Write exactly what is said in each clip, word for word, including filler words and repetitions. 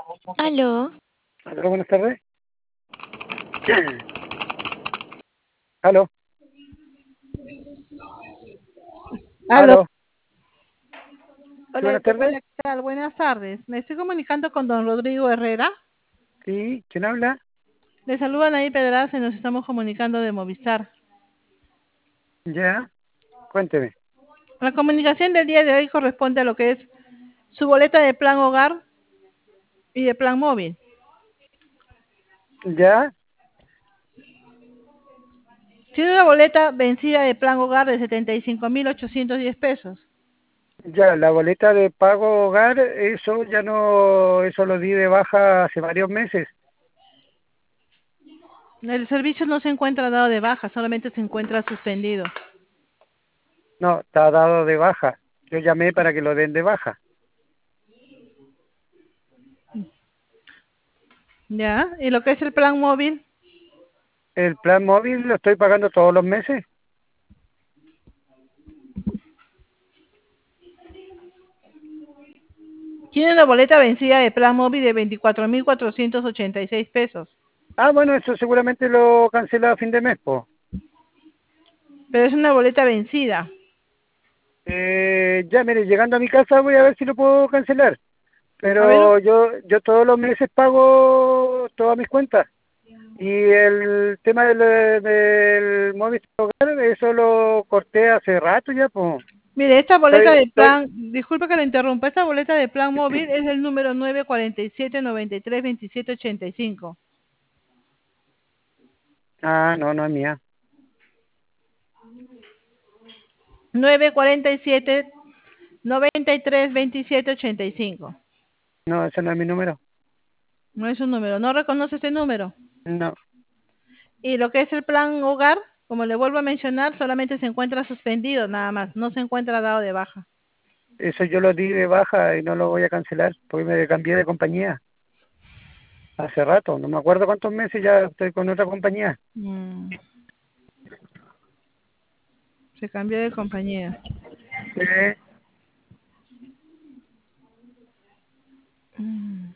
Aló. Aló, buenas tardes. Aló, Aló. aló. Sí, Hola, buenas tardes. hola, ¿qué tal? Buenas tardes. Me estoy comunicando con don Rodrigo Herrera. Sí, ¿quién habla? Le saludan ahí Pedraza y nos estamos comunicando de Movistar. Ya, cuénteme. La comunicación del día de hoy corresponde a lo que es su boleta de plan hogar y de plan móvil. Ya, Tiene una boleta vencida de plan hogar de setenta y cinco mil ochocientos diez pesos. ya, la boleta de pago hogar, eso ya no, eso lo di de baja hace varios meses. El servicio no se encuentra dado de baja, solamente se encuentra suspendido. No, está dado de baja. Yo llamé para que lo den de baja. ¿Ya? ¿Y lo que es el plan móvil? El plan móvil lo estoy pagando todos los meses. Tiene una boleta vencida de plan móvil de veinticuatro mil cuatrocientos ochenta y seis pesos. Ah, bueno, eso seguramente lo cancela a fin de mes, po. Pero es una boleta vencida. Eh, ya, mire, llegando a mi casa voy a ver si lo puedo cancelar. A ver, Pero yo, yo todos los meses pago todas mis cuentas. Y el tema del, del Movistar Hogar, eso lo corté hace rato ya, pues. mire, esta boleta Estoy, de estoy... plan, disculpe que lo interrumpa, esta boleta de plan móvil es el número nueve cuarenta y siete noventa y tres veintisiete ochenta y cinco. Ah, no, no es mía. nueve cuarenta y siete noventa y tres veintisiete ochenta y cinco. No, ese no es mi número. No es un número, no reconoce este número. No, Y lo que es el plan hogar, como le vuelvo a mencionar, solamente se encuentra suspendido, nada más, no se encuentra dado de baja. eso yo lo di de baja y no lo voy a cancelar, porque me cambié de compañía hace rato. No me acuerdo cuántos meses ya estoy con otra compañía. Mm, se cambió de compañía. Sí. Mm,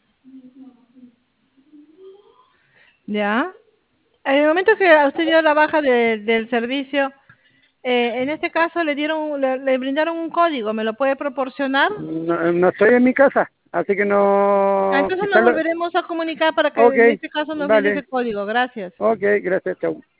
¿ya? En el momento que a usted dio la baja de- del servicio, eh, en este caso le dieron, le, le brindaron un código, ¿me lo puede proporcionar? No, no estoy en mi casa, así que Ah, no... entonces nos Quizás lo... volveremos a comunicar para que Ok, en este caso nos brinde ese vale. código. Gracias. Ok, gracias, chau.